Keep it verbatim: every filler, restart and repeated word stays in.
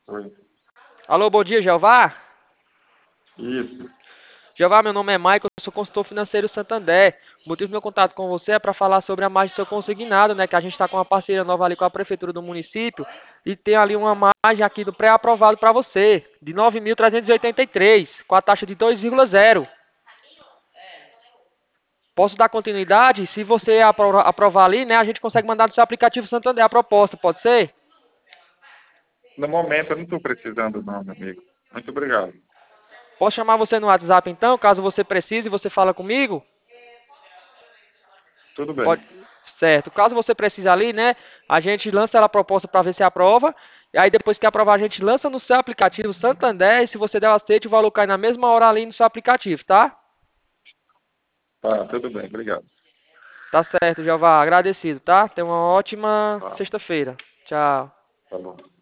Oi. Alô, bom dia, Jeová. Isso. Jeová, meu nome é Michael, eu sou consultor financeiro Santander. O motivo do meu contato com você é para falar sobre a margem do seu consignado, né? Que a gente está com uma parceria nova ali com a prefeitura do município e tem ali uma margem aqui do pré-aprovado para você, de nove mil trezentos e oitenta e três, com a taxa de dois vírgula zero. Posso dar continuidade? Se você apro- aprovar ali, né, a gente consegue mandar no seu aplicativo Santander a proposta, pode ser? No momento eu não estou precisando não, meu amigo. Muito obrigado. Posso chamar você no WhatsApp então, caso você precise, você fala comigo? Tudo Pode. bem. Certo. Caso você precise ali, né? A gente lança ela a proposta para ver se aprova. E aí depois que aprovar, a gente lança no seu aplicativo Santander. E se você der o aceite, o valor cai na mesma hora ali no seu aplicativo, tá? Tá, tudo bem, obrigado. Tá certo, Jeová. Agradecido, tá? Tenha uma ótima Tá, sexta-feira. Tchau. tá bom.